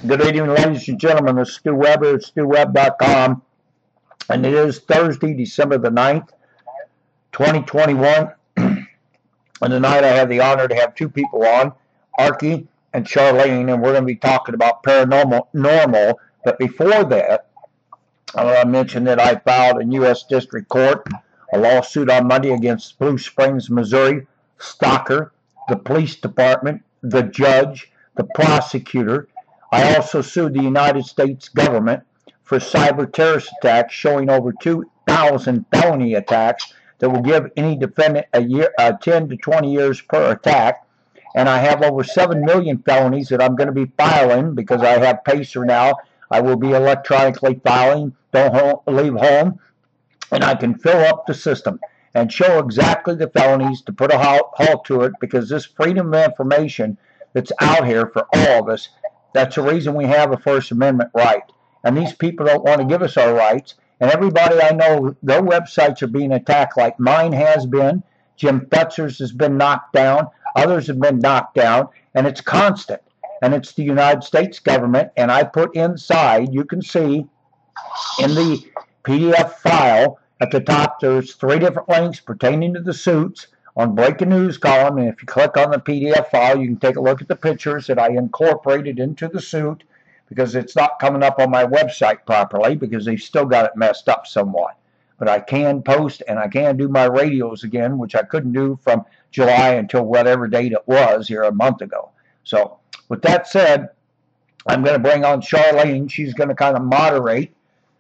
Good evening, ladies and gentlemen. This is Stu Weber at StuWeb.com, and it is Thursday, December the 9th, 2021. And tonight I have the honor to have two people on, Archie and Charlene, and we're going to be talking about paranormal. But before that, I want to mention that I filed in U.S. District Court a lawsuit on Monday against Blue Springs, Missouri, Stalker, the police department, the judge, the prosecutor. I also sued the United States government for cyber terrorist attacks, showing over 2,000 felony attacks that will give any defendant a year, 10 to 20 years per attack. And I have over 7 million felonies that I'm going to be filing because I have Pacer now. I will be electronically filing. Don't leave home. And I can fill up the system and show exactly the felonies to put a halt to it, because this freedom of information that's out here for all of us, that's the reason we have a First Amendment right. And these people don't want to give us our rights. And everybody I know, their websites are being attacked, like mine has been. Jim Fetzer's has been knocked down. Others have been knocked down. And it's constant. And it's the United States government. And I put inside, you can see in the PDF file at the top, there's 3 different links pertaining to the suits on Breaking News column. And if you click on the PDF file, you can take a look at the pictures that I incorporated into the suit, because it's not coming up on my website properly because they've still got it messed up somewhat. But I can post and I can do my radios again, which I couldn't do from July until whatever date it was here a month ago. So with that said, I'm going to bring on Charlene. She's going to kind of moderate,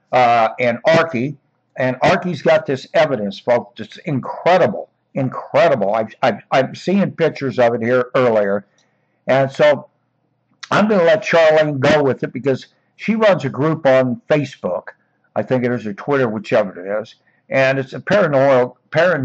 and Archie. And Archie's got this evidence, folks. It's incredible, incredible. I've seen pictures of it here earlier. And so I'm going to let Charlene go with it because she runs a group on Facebook. I think it is, or Twitter, whichever it is. And it's a paranormal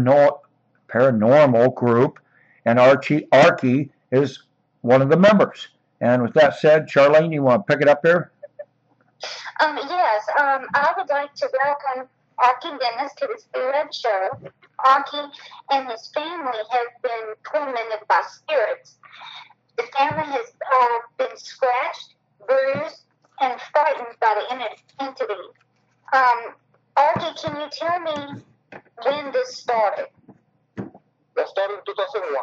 group. And Archie is one of the members. And with that said, Charlene, you want to pick it up here? Yes. I would like to welcome Archie Dennis to the Spirit Show. Archie and his family have been tormented by spirits. The family has been scratched, bruised, and frightened by the entity. Archie, can you tell me when this started? That started in 2001.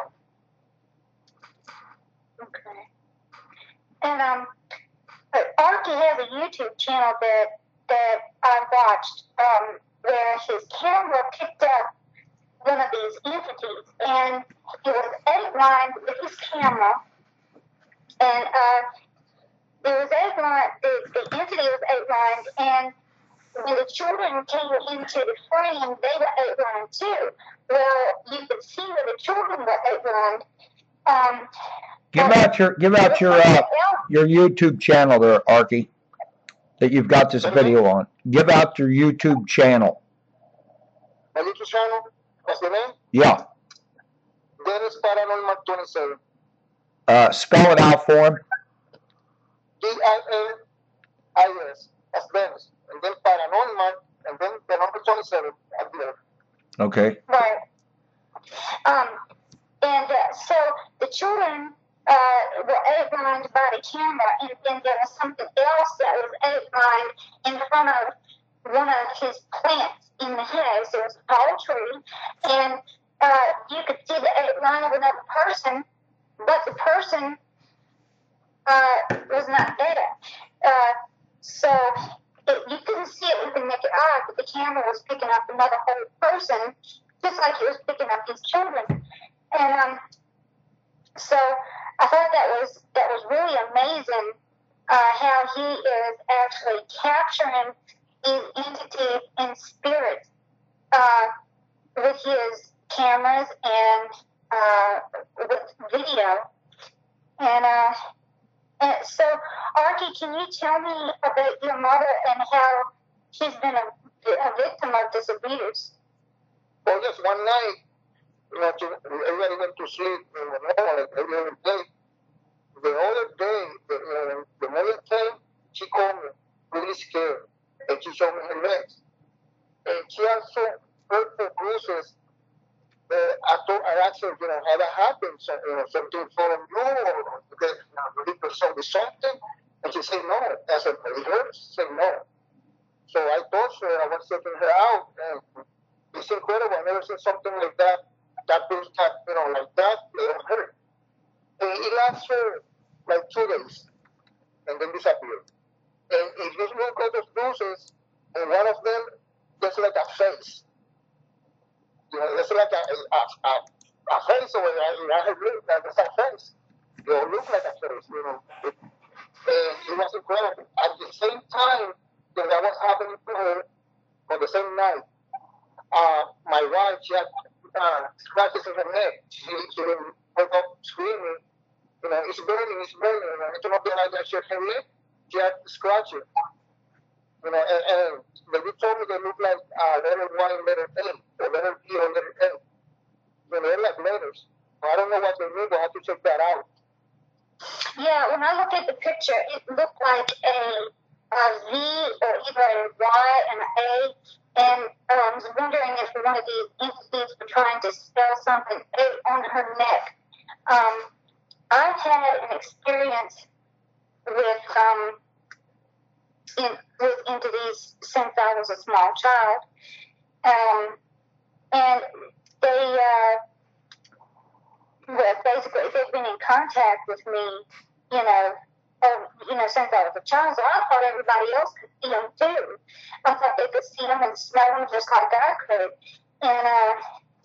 Okay. And Archie has a YouTube channel that I watched, where his camera picked up one of these entities, and it was 8-lined with his camera, and it was 8-lined. The entity was 8-lined, and when the children came into the frame, they were 8-lined too. Well, you could see where the children were 8-lined. Give out your YouTube channel there, Archie, that you've got this video on. Give out your YouTube channel. My YouTube channel? What's the name? Yeah. Dennis Paranormal 27. Spell it out for him. DINIS. That's Dennis. And then Paranormal, and then the number 27 at the end. Okay. Right. And so the children were 8-lined by the camera, and then there was something else that was 8-lined in front of one of his plants in the house. It was a tall tree, and you could see the 8-line of another person, but the person was not there. So you couldn't see it with the naked eye, but the camera was picking up another whole person, just like it was picking up these children. And so I thought that was really amazing, how he is actually capturing these entities in spirit with his cameras and with video. And so, Archie, can you tell me about your mother and how she's been a victim of this abuse? Well, just one night, everybody went to sleep in the morning, like every other day. The other day, the mother came, she called me really scared, and she showed me her legs. And she also purple bruises. I asked her, how that happened? So, something falling blue, or really pursued something. And she said no. I said, it hurts? She said no. So I told her, I was taking her out, and it's incredible. I never seen something like that. That bruise, like that, it hurt. And it lasts for like 2 days, and then disappeared. And if you look at those bruises, and one of them, there's like a face. There's like a face over there. I have looked at there's a face. It looks like a face. And it was incredible. At the same time that was happening to her, on the same night, my wife, she had scratches in her neck. She didn't wake up screaming, it's burning, it's burning. And I cannot realize that she had her leg, she had scratches. And when you told me they look like letter Y and letter A, or letter B or letter A. They're like letters. I don't know what they mean, but I have to check that out. Yeah, when I looked at the picture, it looked like a V or either a Y and an A. And I was wondering if one of these entities were trying to spell something on her neck. I've had an experience with entities since I was a small child. And they, basically, they've been in contact with me, since I was a child. So I thought everybody else could see them too. I thought they could see them and smell them just like I could. And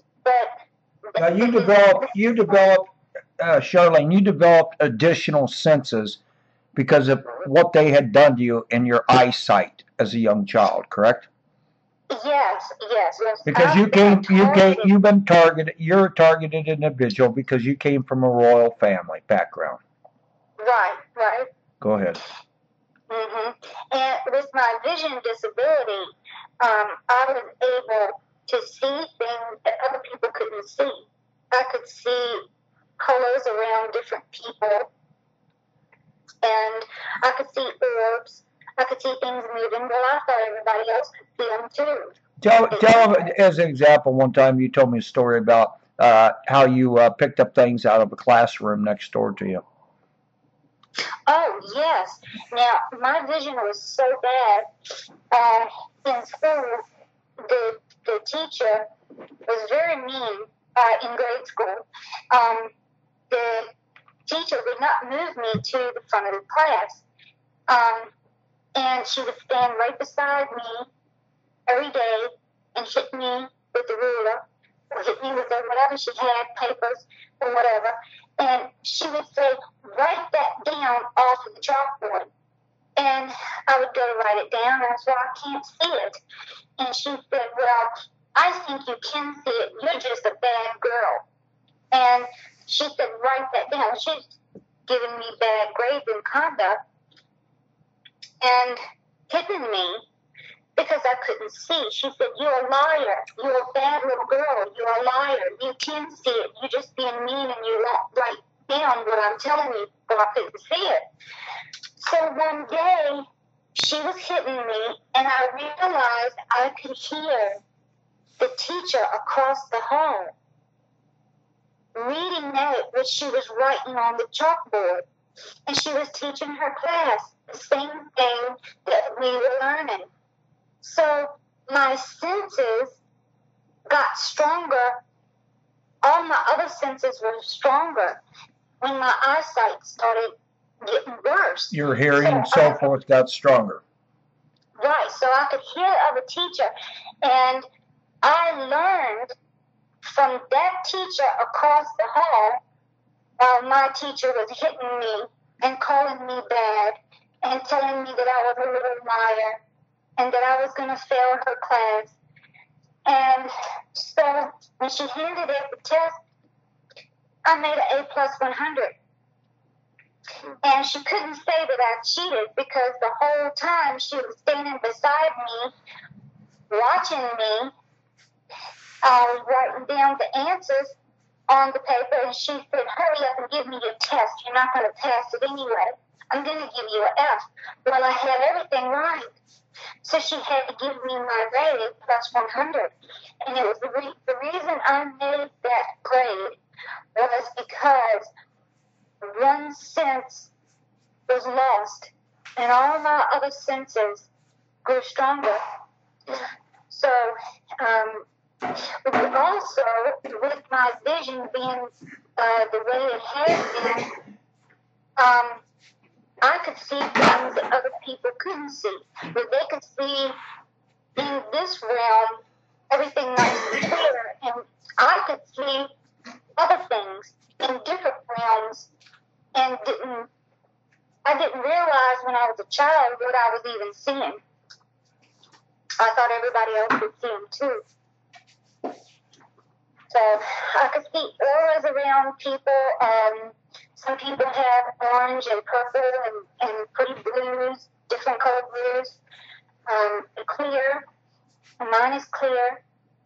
but now you developed, Charlene, you developed additional senses because of what they had done to you in your eyesight as a young child, correct? Yes. Because you've been targeted. You're a targeted individual because you came from a royal family background. Right. Go ahead. And with my vision disability, I was able to see things that other people couldn't see. I could see colors around different people, and I could see orbs. I could see things moving. Well, I thought everybody else could see them too. Tell as an example, one time you told me a story about how you picked up things out of a classroom next door to you. Oh, yes. Now, my vision was so bad. In school, the teacher was very mean in grade school. The teacher would not move me to the front of the class. And she would stand right beside me every day and hit me with the ruler, or hit me with whatever she had, papers or whatever. And she would say, write that down off of the chalkboard. And I would go to write it down, and I said, I can't see it. And she said, well, I think you can see it. You're just a bad girl. And she said, write that down. She's giving me bad grades in conduct and hitting me because I couldn't see. She said, you're a liar. You're a bad little girl. You're a liar. You can see it. You're just being mean and you won't write down what I'm telling you, but I couldn't see it. So one day, she was hitting me, and I realized I could hear the teacher across the hall reading out what she was writing on the chalkboard. And she was teaching her class the same thing that we were learning. So my senses got stronger. All my other senses were stronger when my eyesight started getting worse. Your hearing and so forth got stronger. Right, so I could hear the other teacher. And I learned from that teacher across the hall while my teacher was hitting me and calling me bad and telling me that I was a little liar and that I was going to fail her class. And so when she handed out the test, I made an A+ 100. And she couldn't say that I cheated because the whole time she was standing beside me, watching me. I was writing down the answers on the paper, and she said, hurry up and give me your test. You're not going to pass it anyway. I'm going to give you an F. Well, I had everything right. So she had to give me my grade, plus 100. And it was the reason I made that grade was because one sense was lost and all my other senses grew stronger. So, also with my vision being the way it has been, I could see things that other people couldn't see. But they could see in this realm everything nice and clear, and I could see other things in different realms, and I didn't realize when I was a child what I was even seeing. I thought everybody else could see them too. So I could see auras around people. Some people have orange and purple and pretty blues, different colored blues, clear. Mine is clear.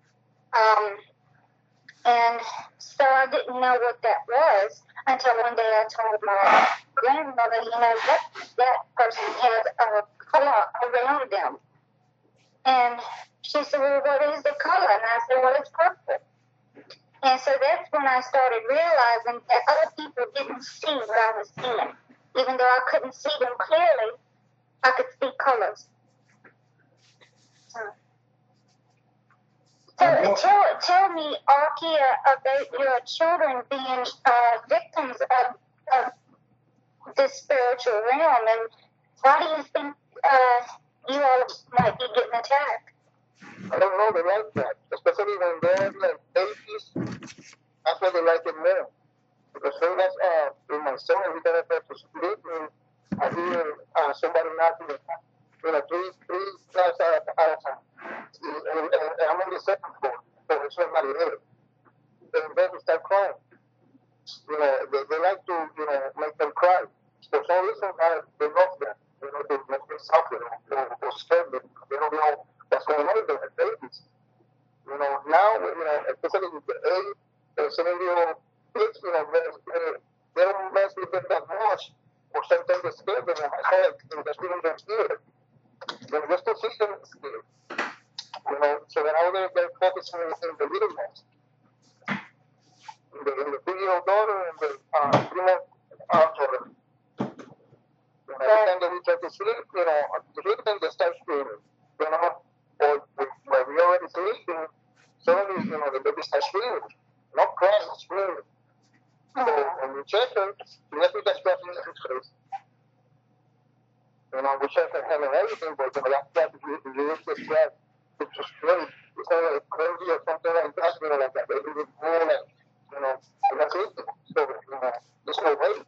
And so I didn't know what that was until one day I told my grandmother, that person has a color around them. And she said, well, what is the color? And I said, well, it's purple. And so that's when I started realizing that other people didn't see what I was seeing. Even though I couldn't see them clearly, I could see colors. So tell me, Arkia, about your children being victims of this spiritual realm, and why do you think you all might be getting attacked? I don't know, they like that. Especially when they're like babies, that's why they like it more. Because so that's with my son, every time I try to sleep, and I hear somebody knocking, three times at a time. And I'm on the second floor, so it's not here. And then they start crying. They like to, make them cry. For some reason, they love them. They make them suffer or scare them. They don't know what's going on with them, babies. Now, especially with the age, there's little kids, they don't mess with them that much. Or sometimes they scare them in my head, and that's really their fear. But just to see them scared. So then I was there focusing in the little ones. In the 3-year-old daughter and the 3-month daughter. Every time that we try to sleep, the little thing they start screaming. Or when we already sleeping, suddenly, the baby starts screaming. Not crying, screaming. So when we check her, we let me get scratching in his face. We check her hand and everything, but that's you use the scratch. It's just great. It's not like crazy or something like that, like that. They do it more like, and that's it. So, there's no way.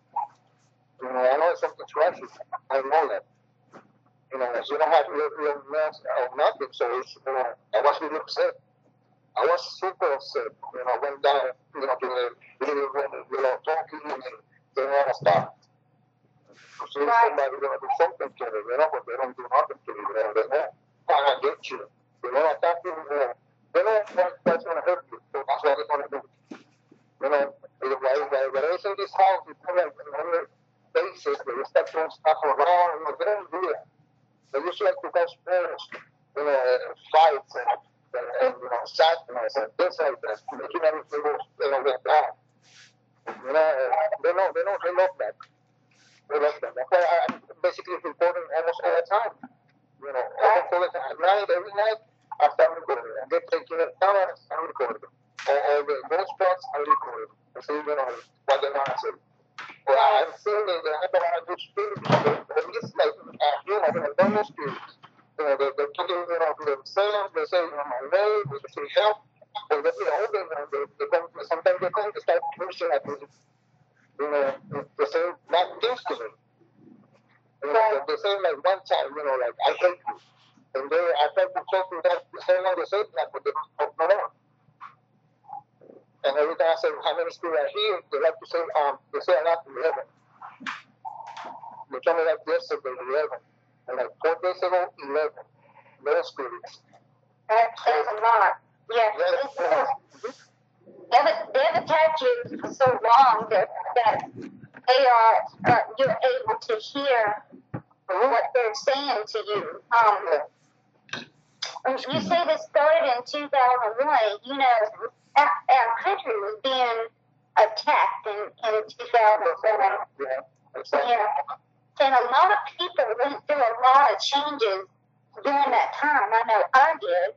I know it's something trashy. I know that. You don't have real mess or nothing, so it's, I was really upset. I was super upset. I went down, to the living room, talking, and they don't want to stop. So somebody going to do something to me, but they don't do nothing to me. They won't. I get you. They don't attack you. They don't want that's going to hurt you. So that's what they're going to do. When I was in this house, it's like another basis where you start throwing stuff around. They don't do that. They just like to cause sports, fights and sadness and things like that. Making everything go down. They love that. They love that. That's why I'm basically recording almost all the time. At night, every night, I start recording. I get taking it down, I'm recording. All the most spots, I record. I see, what they want to say. Well, I'm seeing that I don't want to do spirits. But it's like, when I've done those spirits, they're talking, themselves, they say, my name, they say help. But sometimes they come to start pushing at me. They say bad things to me. They say like one time, like, I hate you. And I tried to talk to them, the same way they say that, but they don't talk no more. And every time I say how many spirits are here, they like to say, they say a lot, 11. They told me like yesterday, 11. And like 4 days ago, 11. No spirits. That's a lot. Yeah. They've attacked you for so long that they are, you're able to hear what they're saying to you. You say this started in 2001. Our country was being attacked in 2001. Yeah. And a lot of people went through a lot of changes during that time. I know I did.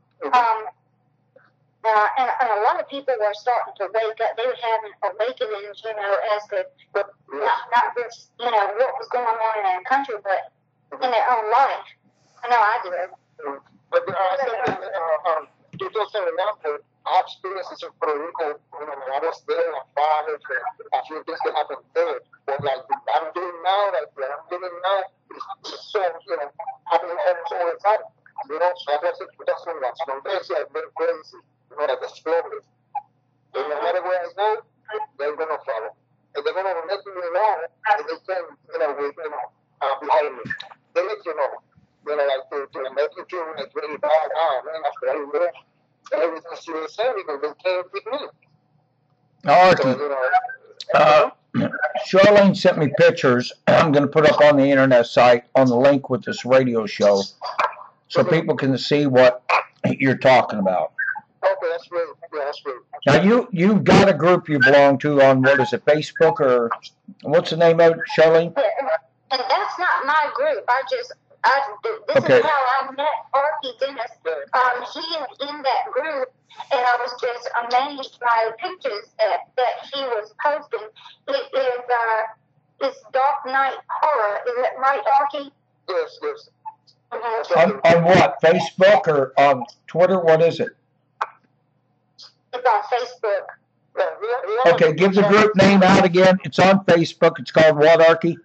And a lot of people were starting to wake up. They were having awakenings, you know, as to not just, you know, what was going on in their country, but in their own life. I know I did. But you just remember, I experienced in Puerto Rico, you know, when I was there, my father, a few things that happened there. But like I'm doing now, like what I'm doing now, is so, you know, happening almost all the time. You know, so I wasn't just from that. From there, I've been crazy, you know, like exploded. And no matter where I go, they're going to follow. And they're going to let me know that they can, you know, behind me. They let you know. You know, like to make you feel like really bad. Man, after I left, everything's still the same because they can't with me. Arky, So, you know, Charlene sent me pictures. I'm going to put up on the internet site on the link with this radio show so people can see what you're talking about. okay, that's great. Yeah, that's great. Now, you've got a group you belong to on, what is it, Facebook, or what's the name of it, Charlene? And that's not my group. This Okay. is how I met Arky Dennis. He is in that group, and I was just amazed by the pictures that he was posting. It is it's Dark Night Horror. Is it right, Arky? Yes, yes. On what, Facebook or on Twitter? What is it? It's on Facebook. Yeah, Okay, give the group name out again. It's on Facebook. It's called what, Arky?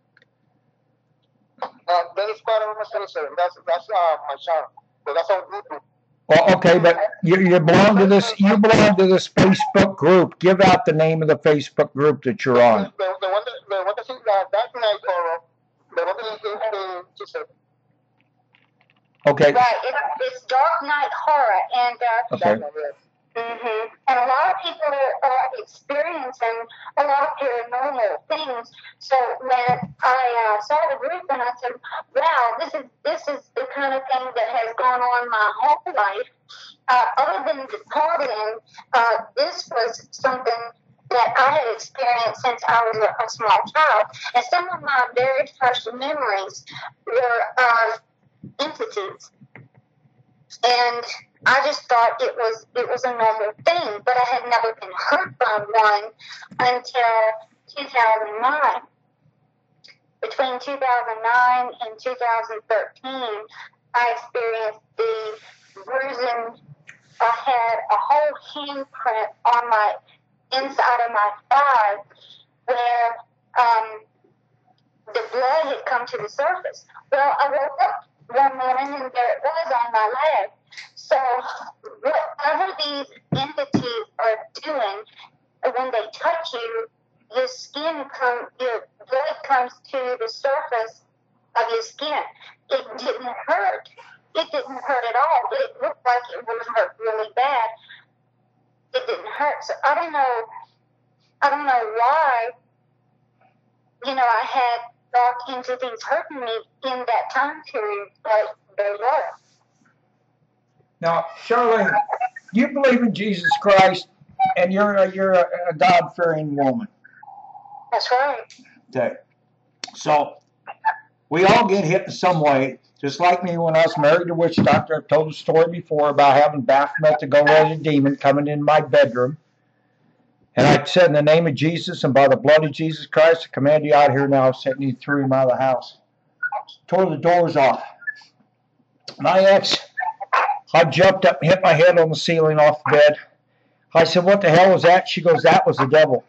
Dennis Carter, that's my channel. So that's on YouTube. Well, okay, but you belong to this. You belong to this Facebook group. Give out the name of the Facebook group that you're on. The one that says Dark Night Horror, the one that she said. Okay. Right. It's Dark Night Horror, and Okay. And a lot of people are experiencing a lot of paranormal things. So when I saw the group, and I said, "Wow, this is the kind of thing that has gone on my whole life." Other than the partying, this was something that I had experienced since I was a small child, and some of my very first memories were of entities. And I just thought it was a normal thing, but I had never been hurt by one until 2009. Between 2009 and 2013, I experienced the bruising. I had a whole handprint on my inside of my thigh where the blood had come to the surface. Well, I woke up one morning and there it was on my leg. So whatever these entities are doing, when they touch you, your blood comes to the surface of your skin. It didn't hurt. It didn't hurt at all. It looked like it would hurt really bad. It didn't hurt. So I don't know why, I had dark entities hurting me in that time period, but they were. Now, Charlene, you believe in Jesus Christ, and you're a God-fearing woman. That's right. Okay. So we all get hit in some way. Just like me when I was married to a witch doctor. I've told the story before about having Baphomet, the go-ready demon, coming in my bedroom. And I said, in the name of Jesus and by the blood of Jesus Christ, I command you out here now, setting you through him out of the house. Tore the doors off. My ex, I jumped up and hit my head on the ceiling off the bed. I said, what the hell was that? She goes, that was the devil.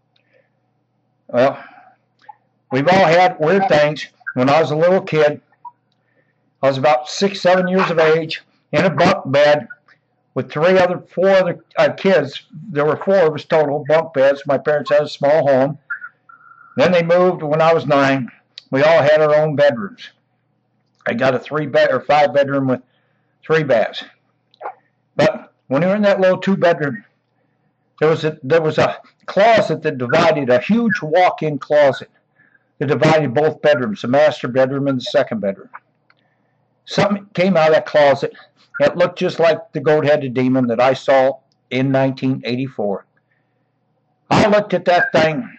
Well, we've all had weird things. When I was a little kid, I was about 6, 7 years of age, in a bunk bed with 4 other kids. There were 4 of us total, bunk beds. My parents had a small home. Then they moved when I was 9. We all had our own bedrooms. I got a 5 bedroom with 3 baths. But when we were in that little 2-bedroom, there was a closet that divided, a huge walk-in closet that divided both bedrooms, the master bedroom and the second bedroom. Something came out of that closet. It looked just like the goat-headed demon that I saw in 1984. I looked at that thing,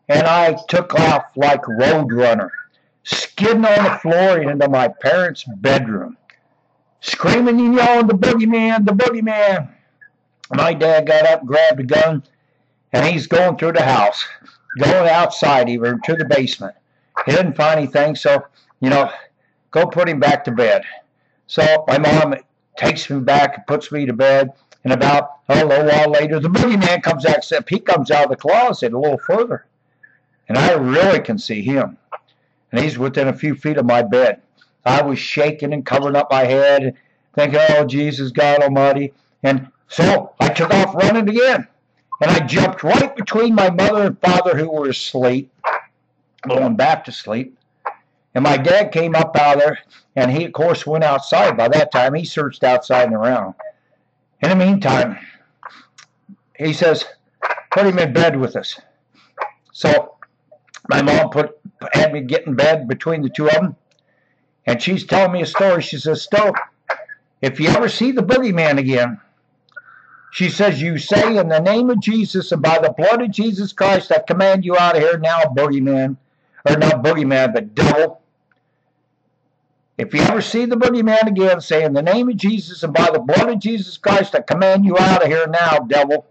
and I took off like Roadrunner, skidding on the floor into my parents' bedroom, screaming and yelling, "The boogeyman, the boogeyman." My dad got up, grabbed a gun, and he's going through the house, going outside even to the basement. He didn't find anything, so, go put him back to bed. So my mom takes me back and puts me to bed, and about a little while later, the boogeyman comes out, except he comes out of the closet a little further, and I really can see him, and he's within a few feet of my bed. I was shaking and covering up my head, thinking, "Oh, Jesus, God Almighty," and so I took off running again, and I jumped right between my mother and father, who were asleep, going back to sleep. And my dad came up out of there, and he, of course, went outside. By that time, he searched outside and around. In the meantime, he says, "Put him in bed with us." So my mom had me get in bed between the two of them, and she's telling me a story. She says, "Stoke, if you ever see the boogeyman again," she says, "you say, in the name of Jesus and by the blood of Jesus Christ, I command you out of here now, boogeyman." Or not boogeyman, but devil. "If you ever see the boogeyman again, say, in the name of Jesus and by the blood of Jesus Christ, I command you out of here now, devil."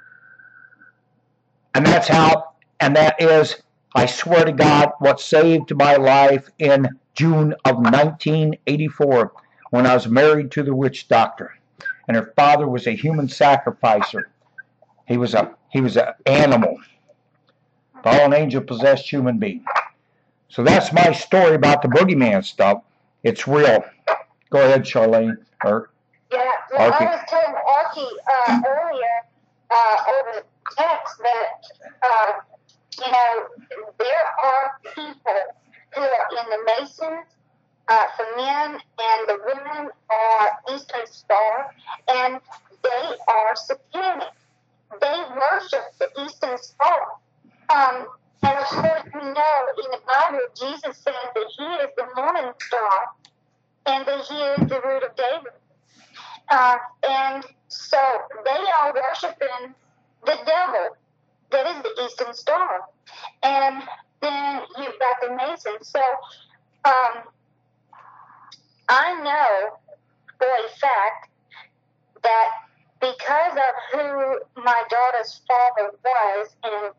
And that's how, and that is, I swear to God, what saved my life in June of 1984, when I was married to the witch doctor. And her father was a human sacrificer. He was an animal, fallen angel possessed human being. So that's my story about the boogeyman stuff. It's real. Go ahead, Charlene. Or Yeah, well, Archie. I was telling Archie earlier over text that there are people who are in the Masons. The men and the women are Eastern Star, and they are satanic. They worship the Eastern Star. And of course, we know in the Bible, Jesus says that He is the morning star, and that He is the root of David. And so they are worshiping the devil, that is the Eastern Star. And then you've got the Masons. So I know for a fact that because of who my daughter's father was, and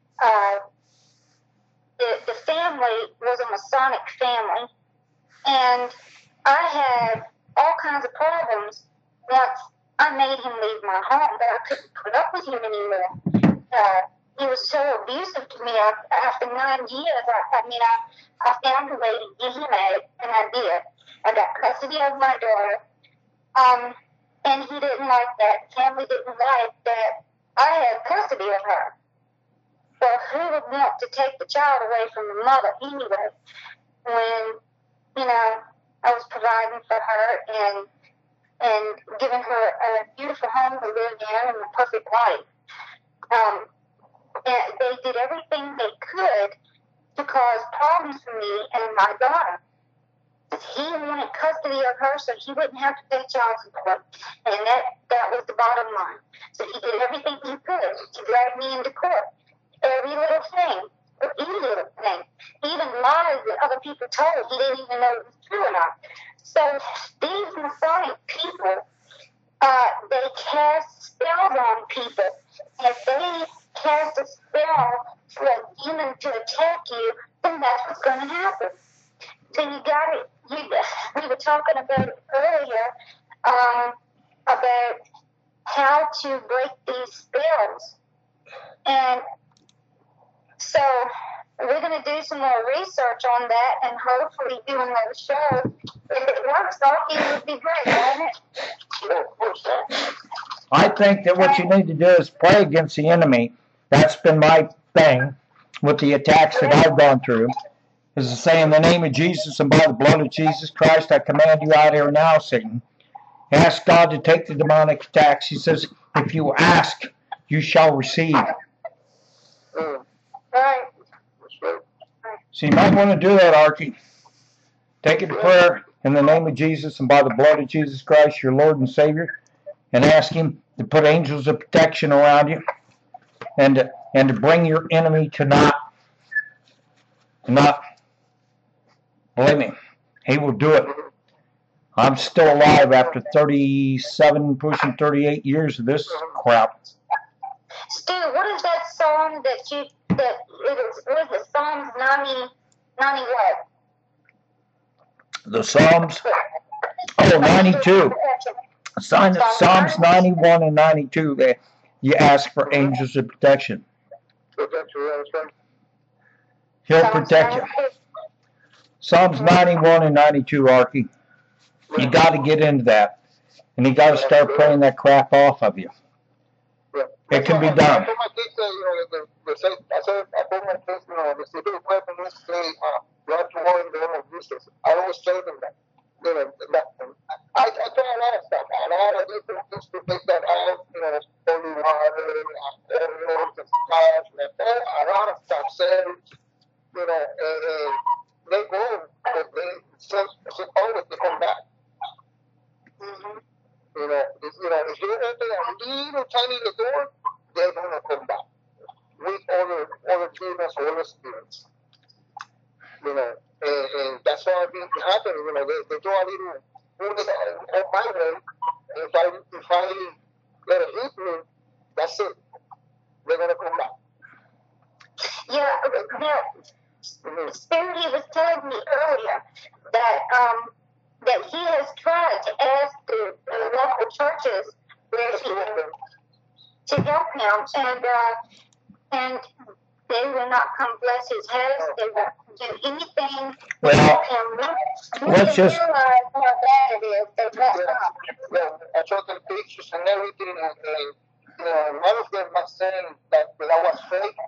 the family was a Masonic family, and I had all kinds of problems once I made him leave my home, but I couldn't put up with him anymore. He was so abusive to me. After 9 years, I found a way to get him out, and I did. I got custody of my daughter, and he didn't like that. Family didn't like that I had custody of her. Well, who would want to take the child away from the mother anyway, when, I was providing for her and giving her a beautiful home to live in and a perfect life. And they did everything they could to cause problems for me and my daughter. He wanted custody of her so he wouldn't have to pay child support. And that was the bottom line. So he did everything he could to drag me into court. Every little thing, or any little thing. Even lies that other people told, he didn't even know it was true or not. So these Masonic people, they cast spells on people. If they cast a spell for a demon to attack you, then that's what's going to happen. So you got it. We were talking about it earlier, about how to break these spells. And so we're going to do some more research on that, and hopefully do another show. If it works, it would be great, wouldn't it? I think that what you need to do is pray against the enemy. That's been my thing with the attacks that I've gone through, is to say, in the name of Jesus and by the blood of Jesus Christ, I command you out here now, Satan. Ask God to take the demonic attacks. He says, if you ask, you shall receive. Right. So you might want to do that, Archie. Take it to prayer in the name of Jesus and by the blood of Jesus Christ, your Lord and Savior, and ask Him to put angels of protection around you, and to bring your enemy to naught, Not, believe me, he will do it. I'm still alive after 37, pushing 38 years of this crap. Stu, what is that song that it is, what is it, Psalms 90 what? The Psalms, 92. Psalms 91 and 92, you ask for angels of protection. He'll protect you. Psalms 91 and 92, Archie. You got to get into that. And you got to start praying that crap off of you. It can be done. I told my kids that, I told my kids, the secret weapon is say, you have to war in the name of Jesus. I always tell them that. I try a lot of stuff, a lot of different things to take that out, holy water, oils and stuff, a lot of stuff, sage, and they go, but they always they come back. Mm-hmm. If you open a little tiny door, they're gonna come back with other demons or other spirits. And that's what I've been happening. They do a little on my way. If I let it hit me, that's it. They're gonna come back. Yeah, now, Spirit, he was telling me earlier that he has tried to ask the local churches where he to help him, and they will not come bless his house. They won't do anything to help him. Let's just realize how bad it is. They won't come. Yeah, I showed them pictures and everything, and one of them was saying that I was fake.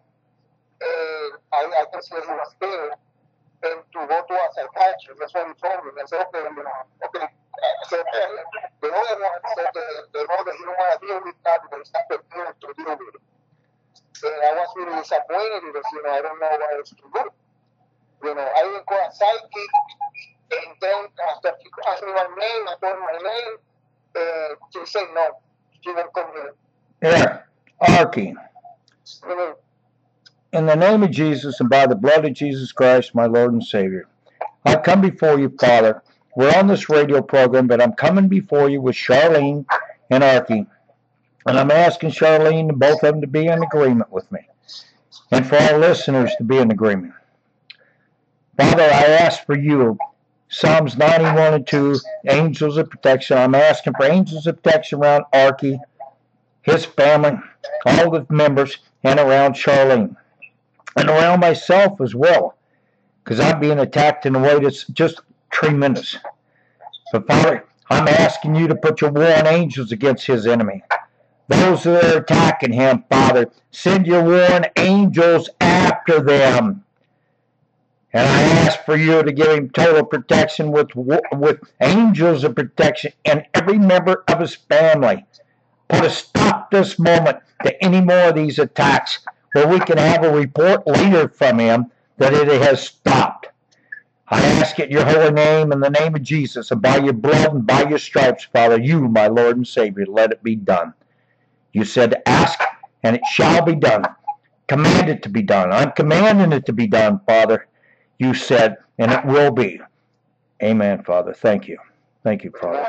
I consider he was scared, and to go to a psychiatrist. That's what he told me. I said, okay. I said, the other one said the other he don't want to deal with that, but he's not prepared to deal with it. And I was really disappointed because, I don't know what else to do. I even call a psychic, and then after she asked me my name, I told her my name, she said no, she won't come here. Yeah, Archie. In the name of Jesus and by the blood of Jesus Christ, my Lord and Savior, I come before you, Father. We're on this radio program, but I'm coming before you with Charlene and Archie. And I'm asking Charlene and both of them to be in agreement with me. And for our listeners to be in agreement. Father, I ask for you, Psalms 91 and 2, angels of protection. I'm asking for angels of protection around Archie, his family, all the members, and around Charlene. And around myself as well, because I'm being attacked in a way that's just tremendous. But Father, I'm asking you to put your warring angels against his enemy. Those that are attacking him, Father, send your warring angels after them. And I ask for you to give him total protection with angels of protection and every member of his family. Put a stop this moment to any more of these attacks, where we can have a report later from him that it has stopped. I ask it in your holy name, in the name of Jesus, and by your blood and by your stripes, Father, you, my Lord and Savior, let it be done. You said, ask, and it shall be done. Command it to be done. I'm commanding it to be done, Father. You said, and it will be. Amen, Father. Thank you. Thank you, Father.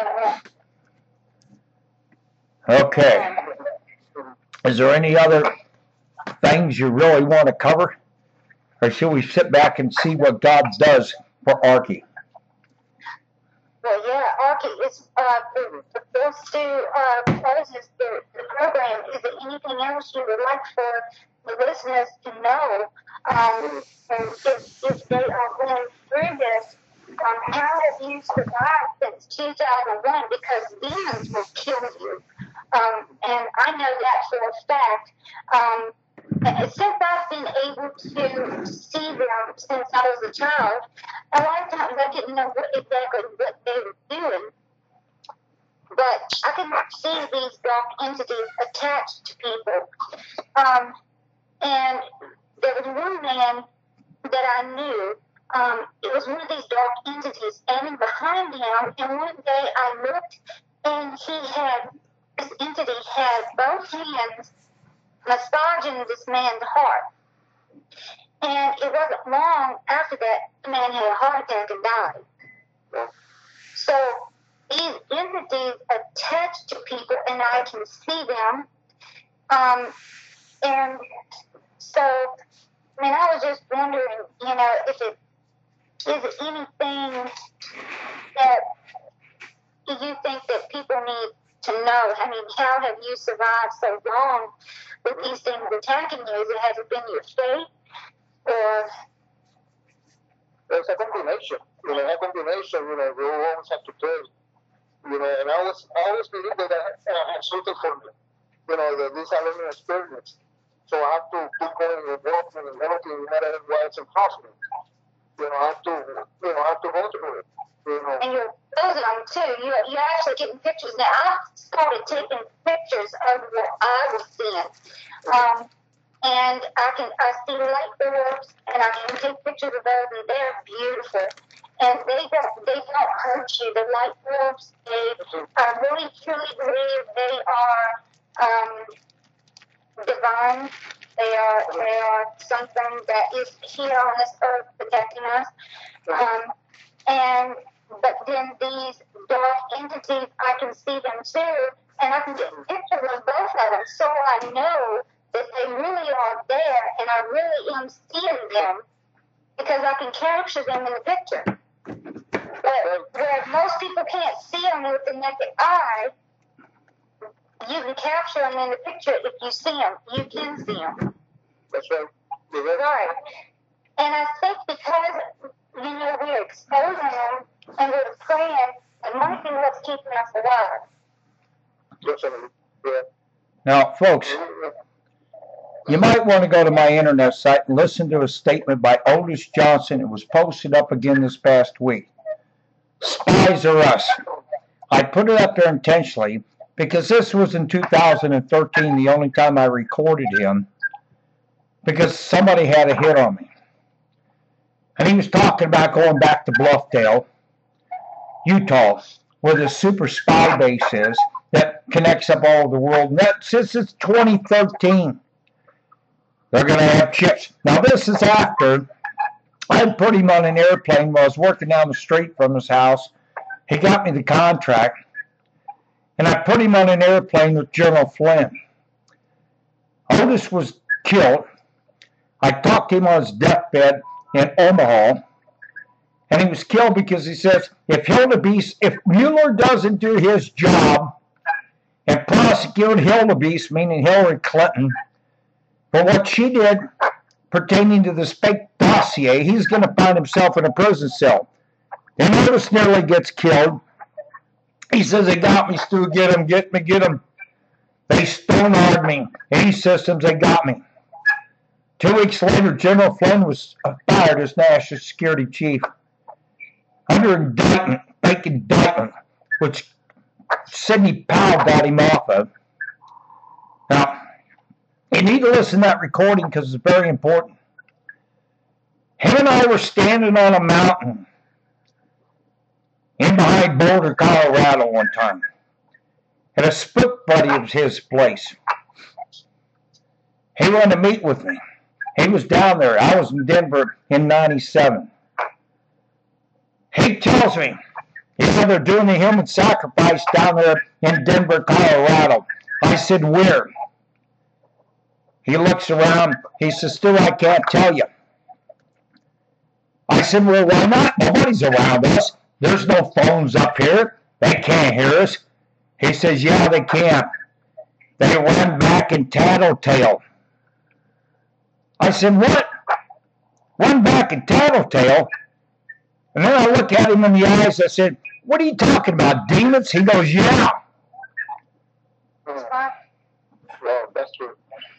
Okay. Is there any other things you really want to cover? Or should we sit back and see what God does for Archie? Well, yeah, Archie, it's those two closes the program. Is there anything else you would like for the listeners to know? And if they are going through this, how have you survived since 2001? Because demons will kill you. And I know that for a fact. Since I've been able to see them since I was a child, a lot of times I didn't know exactly what they were doing. But I could see these dark entities attached to people. And there was one man that I knew. It was one of these dark entities standing behind him. And one day I looked, and this entity had both hands massaging this man's heart. And it wasn't long after that the man had a heart attack and died. Yeah. So these entities attach to people, and I can see them. And so, I mean, I was just wondering, you know, if it is anything that you think that people need to know. I mean, how have you survived so long with these things attacking you? Has it been your fate, or? It's a combination. You know, we always have to pray. You know, and I always believe that I have something for me. You know, that this is a learning experience. So I have to keep going and working and working, no matter why it's impossible. You know, I have to go through it. You know. And you're posing them too. You're actually getting pictures. Now, I started taking pictures of what I was seeing. And I see light orbs, and I can take pictures of those, and they're beautiful. And they don't hurt you. The light orbs, I really truly believe they are divine. They are something that is here on this earth protecting us. But then these dark entities, I can see them too, and I can get pictures of both of them, so I know that they really are there, and I really am seeing them because I can capture them in the picture. But where most people can't see them with the naked eye, you can capture them in the picture if you see them. You can see them. That's right. Right. And I think because, you know, we're exposing them and we're praying, it might be what's keeping us alive. Definitely. Yeah. Now, folks, you might want to go to my internet site and listen to a statement by Otis Johnson. It was posted up again this past week. Spies are us. I put it up there intentionally because this was in 2013, the only time I recorded him, because somebody had a hit on me. And he was talking about going back to Bluffdale, Utah, where the super spy base is that connects up all over the world. And that, since it's 2013, they're going to have chips. Now, this is after I put him on an airplane while I was working down the street from his house. He got me the contract, and I put him on an airplane with General Flynn. Otis was killed. I talked to him on his deathbed in Omaha, and he was killed because he says, if Mueller doesn't do his job and prosecute Hildebeest, meaning Hillary Clinton, for what she did pertaining to the fake dossier, he's going to find himself in a prison cell. And Otis nearly gets killed. He says, they got me, Stu, get him. They stoned me. 80 systems, they got me. 2 weeks later, General Flynn was fired as National Security Chief under indictment, fake indictment, which Sidney Powell got him off of. Now, you need to listen to that recording because it's very important. Him and I were standing on a mountain in behind Boulder, Colorado one time at a spook buddy of his place. He wanted to meet with me. He was down there. I was in Denver in 97. He tells me, he said they're doing the human sacrifice down there in Denver, Colorado. I said, where? He looks around. He says, Stu, I can't tell you. I said, well, why not? Nobody's around us. There's no phones up here. They can't hear us. He says, yeah, they can. They run back in tattletale. I said, what? Run back in tattletale? And then I look at him in the eyes. I said, what are you talking about, demons? He goes, yeah. Well, that's true.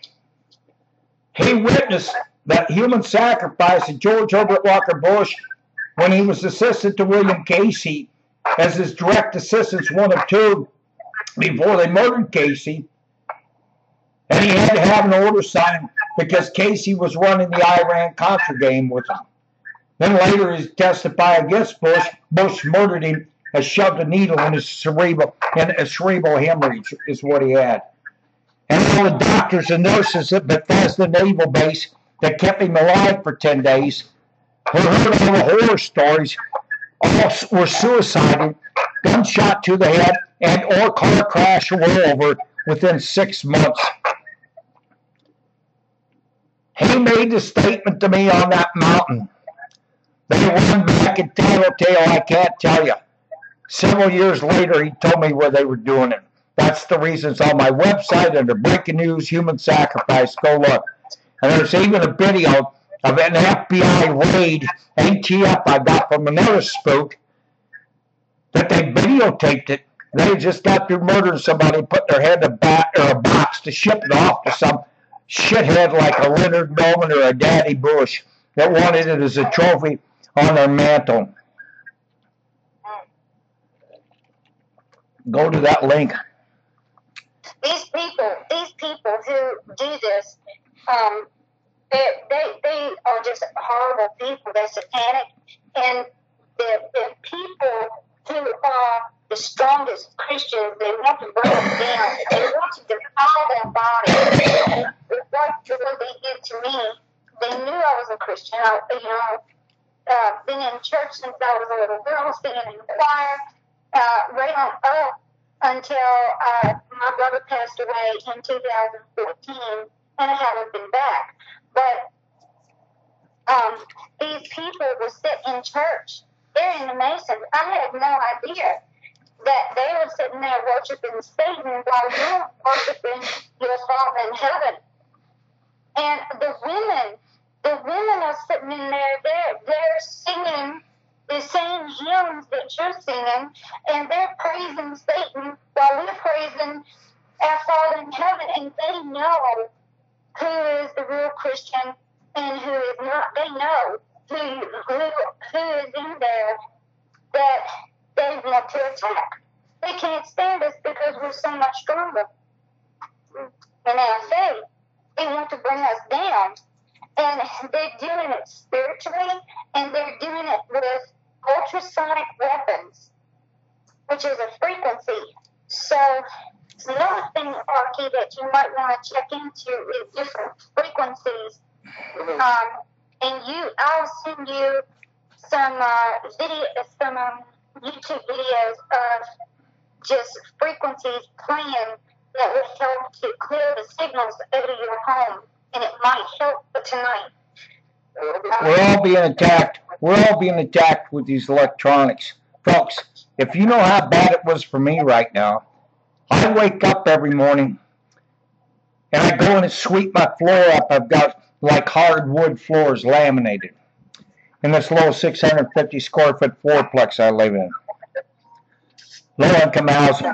He witnessed that human sacrifice of George Herbert Walker Bush when he was assistant to William Casey as his direct assistants, one of two, before they murdered Casey. And he had to have an order signed because Casey was running the Iran-Contra game with him. Then later he testified against Bush. Bush murdered him and shoved a needle in his cerebral hemorrhage is what he had. And all the doctors and nurses at Bethesda Naval Base that kept him alive for 10 days, who heard all the horror stories, all were suicided, gunshot to the head, and or car crash or over within 6 months. He made the statement to me on that mountain. They run back in Tattletale, I can't tell you. Several years later, he told me where they were doing it. That's the reason it's on my website under Breaking News, Human Sacrifice. Go look. And there's even a video of an FBI raid, ATF, I got from another spook, that they videotaped it. They just got through murdering somebody, put their head in a box to ship it off to some shithead like a Leonard Norman or a Daddy Bush that wanted it as a trophy on their mantle. Go to that link. These people who do this, they are just horrible people. They're satanic, and the people who are the strongest Christians, they want to bring them down. They want to defile their body. What they did to me, they knew I was a Christian. Been in church since I was a little girl, singing in the choir, right on up until my brother passed away in 2014, and I haven't been back. But these people will sit in church. They're in the Masons. I had no idea that they were sitting there worshiping Satan while you're worshiping your Father in heaven. And the women are sitting in there. They're singing the same hymns that you're singing, and they're praising Satan while we're praising our Father in heaven. And they know who is the real Christian and who is not. They know who is in there that they want to attack. They can't stand us because we're so much stronger in our faith. They want to bring us down. And they're doing it spiritually, and they're doing it with ultrasonic weapons, which is a frequency. So another thing, Arky, that you might want to check into is different frequencies. And I'll send you some YouTube videos of just frequencies playing that would help to clear the signals out of your home, and it might help tonight. We're all being attacked. We're all being attacked with these electronics. Folks, if you know how bad it was for me right now, I wake up every morning and I go in and sweep my floor up. I've got like hardwood floors laminated in this little 650 square foot fourplex I live in. Low income housing.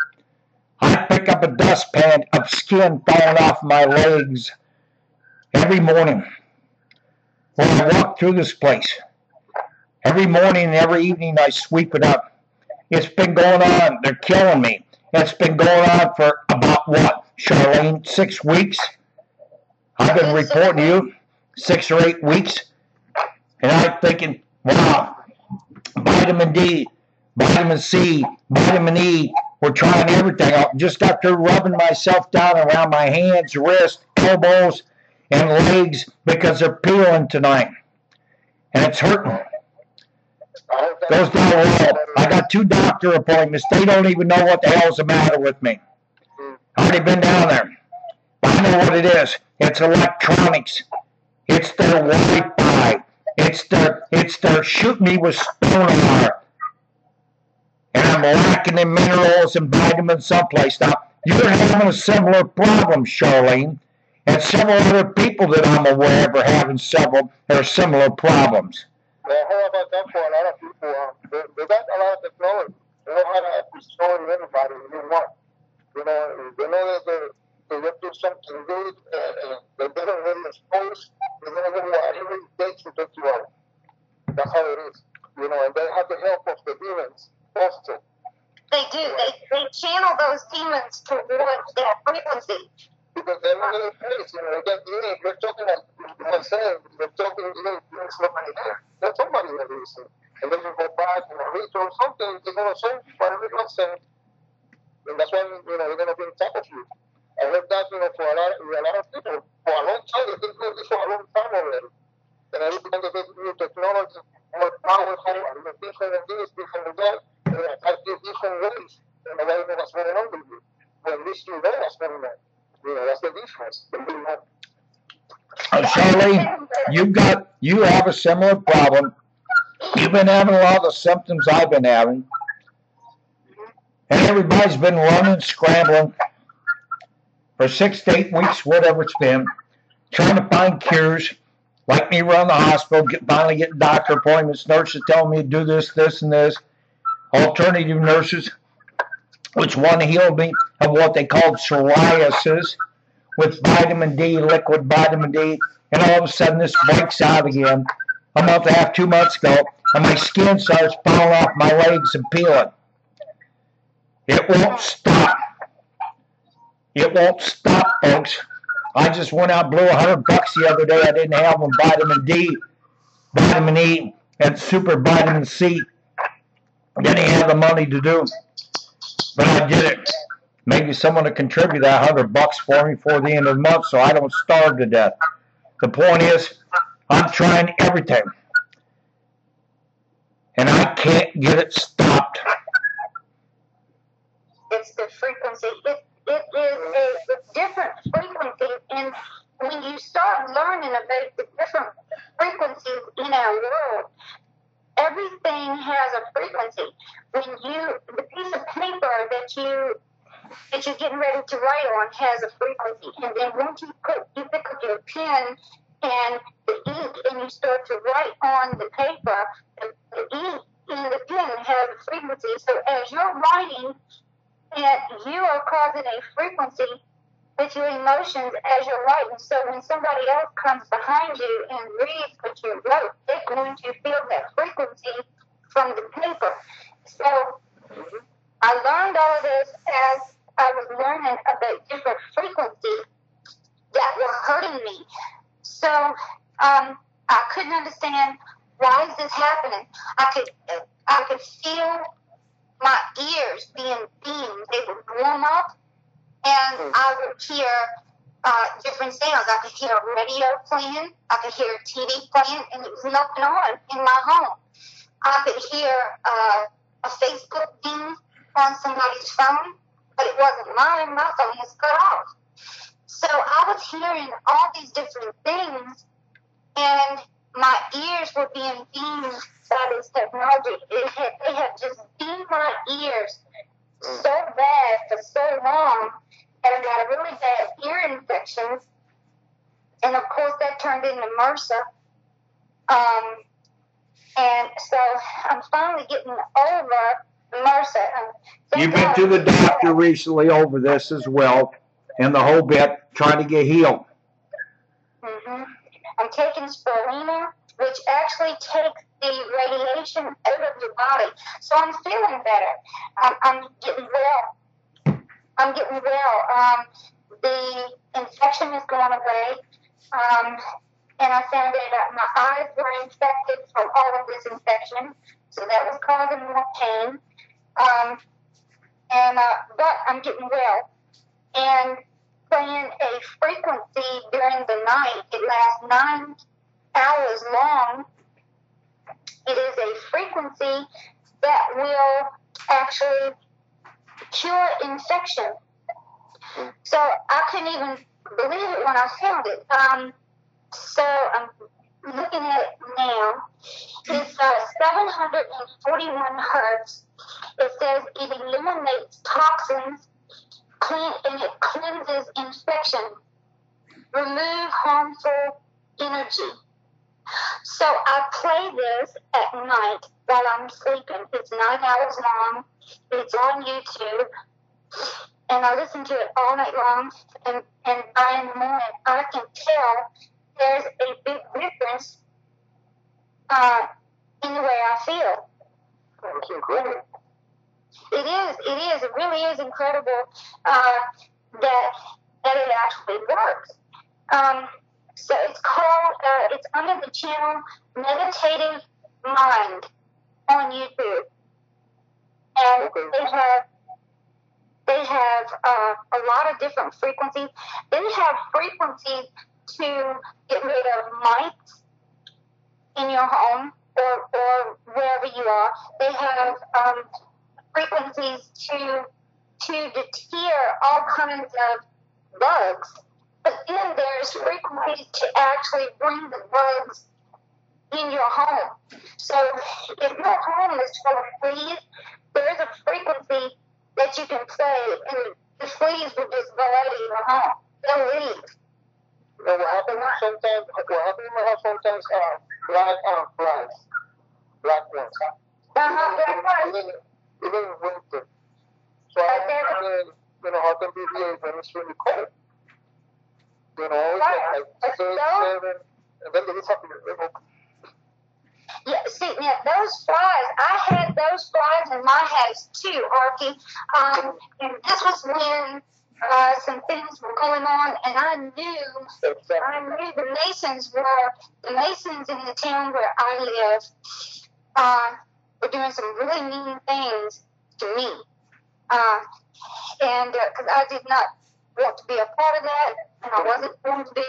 I pick up a dustpan of skin falling off my legs every morning when I walk through this place. Every morning and every evening I sweep it up. It's been going on. They're killing me. It's been going on for about what, Charlene? 6 weeks? I've been reporting to you 6 or 8 weeks. And I'm thinking, wow, vitamin D, vitamin C, vitamin E, we're trying everything. I just got through rubbing myself down around my hands, wrists, elbows, and legs because they're peeling tonight. And it's hurting. Goes down the road. I got 2 doctor appointments. They don't even know what the hell's the matter with me. I've already been down there. I know what it is. It's electronics. It's their Wi-Fi. It's their shooting me with sonar. And I'm lacking in minerals and vitamins someplace. Now, you're having a similar problem, Charlene. And several other people that I'm aware of are having several or similar problems. Well, I heard about that for a lot of people. They got a lot of technology. They know how to destroy anybody they want. They know that they went through something good and they didn't really expose. They're going to go whatever it takes to take you out. That's how it is. And they have the help of the demons also. They do. They channel those demons towards that frequency. Because they're not in place, they're talking like I said, they're talking there's nobody there. There's somebody there listening. And then you go back and read or something, they're gonna say whatever you're saying. And that's why they're gonna be on top of you. I heard that, for a lot of people. For a long time, they've been doing this for a long time already. And every time they get new technology, more powerful, and different than this, different than that, they attack you different ways. And nobody knows what's going on with you. But at least you know what's going on. That's the difference. Shirley, you have a similar problem. You've been having a lot of the symptoms I've been having. And everybody's been running, scrambling for 6 to 8 weeks, whatever it's been, trying to find cures. Like me run the hospital, finally getting doctor appointments, nurses telling me to do this, this, and this. Alternative nurses, which one healed me of what they called psoriasis with vitamin D, liquid vitamin D, and all of a sudden this breaks out again a month and a half, 2 months ago, and my skin starts falling off my legs and peeling. It won't stop. It won't stop, folks. I just went out and blew $100 the other day. I didn't have them vitamin D, vitamin E, and super vitamin C. Didn't have the money to do, but I did it. Maybe someone will contribute that $100 for me before the end of the month so I don't starve to death. The point is, I'm trying everything, and I can't get it stopped. It's the frequency. It is a different frequency, and when you start learning about the different frequencies in our world, everything has a frequency. The piece of paper that you're getting ready to write on has a frequency, and then once you pick up your pen and the ink and you start to write on the paper, the ink in the pen has a frequency. So as you're writing, and you are causing a frequency with your emotions as you're writing. So when somebody else comes behind you and reads what you wrote, they're going to feel that frequency from the paper. So I learned all of this as I was learning about different frequencies that were hurting me. So I couldn't understand, why is this happening? I could feel my ears being beamed. They would warm up, and I would hear different sounds. I could hear a radio playing, I could hear TV playing, and it was nothing on in my home. I could hear a Facebook ding on somebody's phone, but it wasn't mine. My phone was cut off. So I was hearing all these different things, and my ears were being beamed by this technology. They had just beamed my ears so bad for so long, and I got a really bad ear infection. And of course, that turned into MRSA. And so I'm finally getting over MRSA. You've been to the doctor recently over this as well, and the whole bit, trying to get healed. Mm-hmm. I'm taking spirulina, which actually takes the radiation out of your body. So I'm feeling better. I'm getting well. The infection is going away. And I found out that my eyes were infected from all of this infection. So that was causing more pain. But I'm getting well. And playing a frequency during the night, it lasts 9 hours long. It is a frequency that will actually cure infection. So I couldn't even believe it when I found it. So I'm looking at it now. It's 741 hertz. It says it eliminates toxins, and it cleanses infection, remove harmful energy. So I play this at night while I'm sleeping. It's 9 hours long. It's on YouTube. And I listen to it all night long. And by in the morning, I can tell there's a big difference in the way I feel. That's incredible. It is. It really is incredible that it actually works. So it's called, it's under the channel Meditative Mind on YouTube. And they have a lot of different frequencies. They have frequencies to get rid of mites in your home or wherever you are. They have frequencies to deter all kinds of bugs. But then there's frequencies to actually bring the bugs in your home. So if your home is full of fleas, there is a frequency that you can play, and the fleas will just go out of your home. They'll leave. You know, what happens in my house sometimes black flies. Black ones. Even in winter. So I don't know how can be here when it's really cold. You know, always like 6, 7, and then they disappear. Yeah, see, now those flies, I had those flies in my house too, Arky. And this was when some things were going on, and I knew the Masons in the town where I live were doing some really mean things to me. And because I did not want to be a part of that, and I wasn't going to be.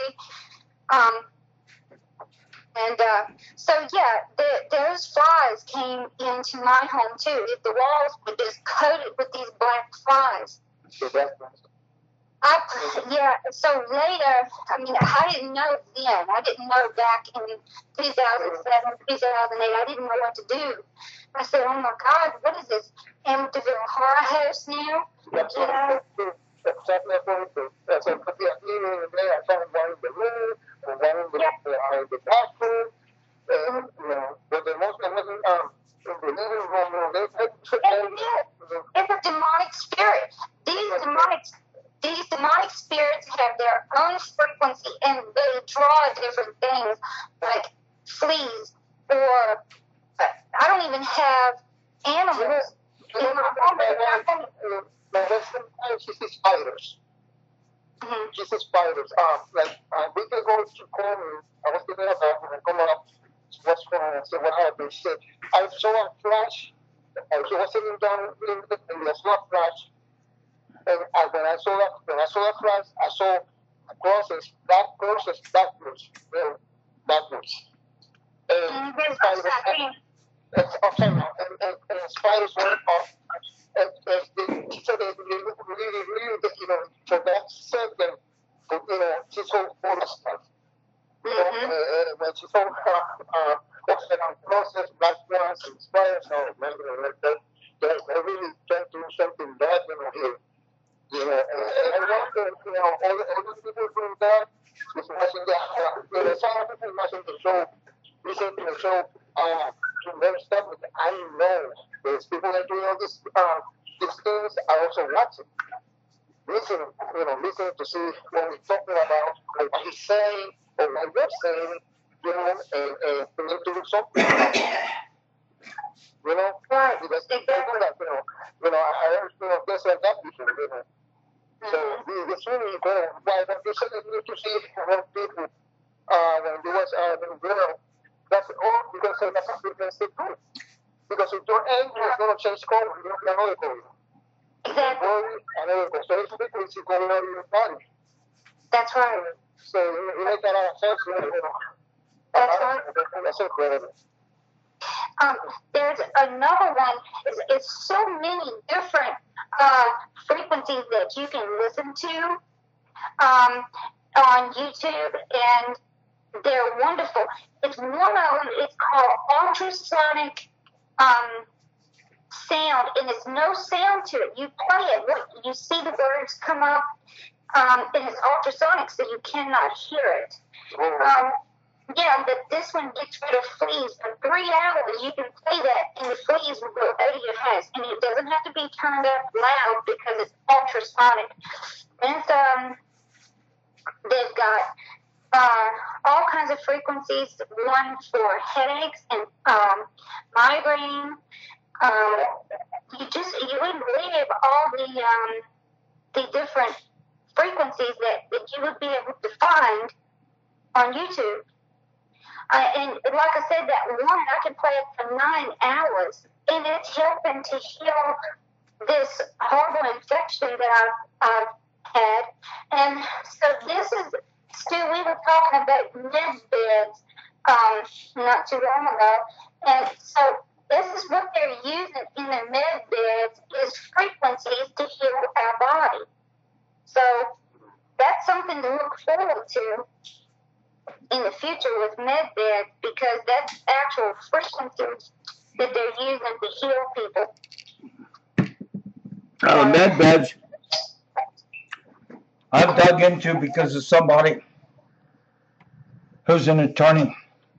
So those flies came into my home too. If the walls were just coated with these black flies. So later, I mean, I didn't know then. I didn't know back in 2007, 2008. I didn't know what to do. I said, oh my God, what is this? Amityville Horror House now? That's you know? Exactly what it is. That's a couple of emails in there. I found one in the room, and one in the bathroom. And, you know, but the most of them wasn't in the living room. It's a demonic spirit. These demonic spirits have their own frequency, and they draw different things like fleas, or I don't even have animals in my home. Sometimes she sees spiders. Mm-hmm. She sees spiders. Like we can go to Coleman. I was thinking about when I come up. What's going on? So what happened? She said, I saw a flash. She was sitting down in the smart flash. And when I saw that flash, I saw crosses backwards. And spiders went off. And she said they look really, you know, so that said that, you know, she saw all the stuff. Mm-hmm. When she saw process, black ones, and spiders, they really trying to do something bad, you know, here. You know, and I wonder, you know, all the people doing that, just watching that, you know, some people watching the show, listening to the show, to learn stuff, I know there's people that do all these things, I also watch it. Listening to see what we're talking about, or what he's saying, or what you're saying, you know, and for them to do something. You know? Right. Because people that, you know, I heard, you know, this and that before, you know. So it's really important. Why don't you say that you need to see more people when there was that's all because that's a frequency too. Because if you're angry, it's going to change color. You don't know the color. Exactly. Another color. So it's frequency going on in your body. That's right. So you make that out of sense, you know. That's right. That's incredible. There's another one. It's so many different frequencies that you can listen to on YouTube, and they're wonderful. It's one of them. It's called ultrasonic sound, and there's no sound to it. You play it, you see the words come up, and it's ultrasonic, so you cannot hear it. But this one gets rid of fleas. For 3 hours, you can play that, and the fleas will go out of your house. And it doesn't have to be turned up loud because it's ultrasonic. And they've got all kinds of frequencies. One for headaches and migraine. You wouldn't believe all the different frequencies that you would be able to find on YouTube. And like I said, that one, I can play it for 9 hours, and it's helping to heal this horrible infection that I've had. And so this is, Stu, we were talking about med beds not too long ago. And so this is what they're using in their med beds is frequencies to heal our body. So that's something to look forward to in the future with med beds, because that's actual frequencies that they're using to heal people. Med beds I've dug into because of somebody who's an attorney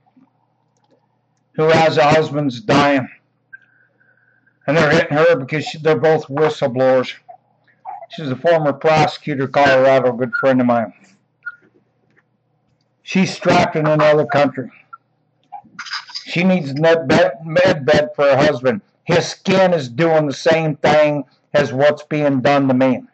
who has a husband's dying, and they're hitting her because they're both whistleblowers. She's a former prosecutor, Colorado, good friend of mine. She's strapped in another country. She needs a med bed for her husband. His skin is doing the same thing as what's being done to me.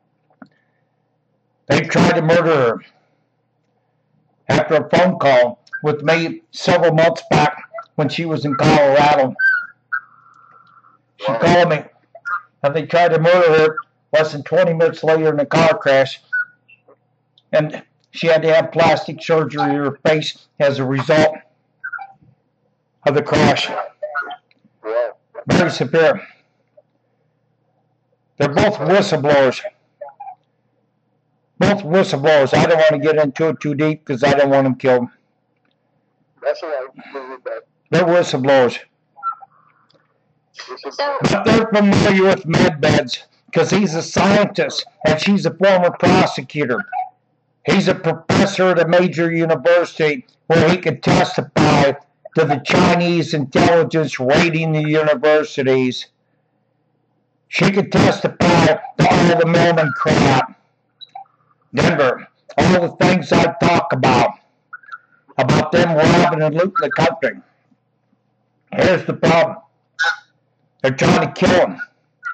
They tried to murder her. After a phone call with me several months back when she was in Colorado, she called me, and they tried to murder her less than 20 minutes later in a car crash. And she had to have plastic surgery in her face as a result of the crash. Very severe. They're both whistleblowers. Both whistleblowers. I don't want to get into it too deep because I don't want them killed. That's all right. They're whistleblowers. But they're familiar with med beds because he's a scientist and she's a former prosecutor. He's a professor at a major university where he could testify to the Chinese intelligence raiding the universities. She could testify to all the Mormon crap. Denver, all the things I talk about them robbing and looting the country. Here's the problem. They're trying to kill him.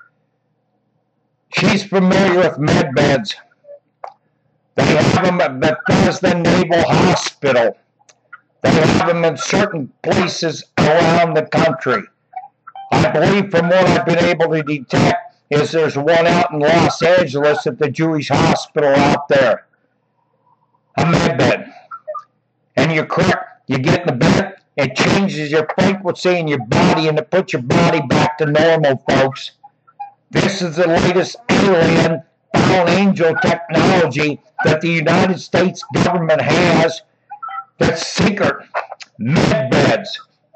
She's familiar with med beds. They have them at Bethesda Naval Hospital. They have them in certain places around the country. I believe from what I've been able to detect is there's one out in Los Angeles at the Jewish hospital out there. A med bed. And you're correct. You get in the bed, it changes your frequency in your body and it puts your body back to normal, folks. This is the latest alien fallen angel technology that the United States government has that's secret. Med beds.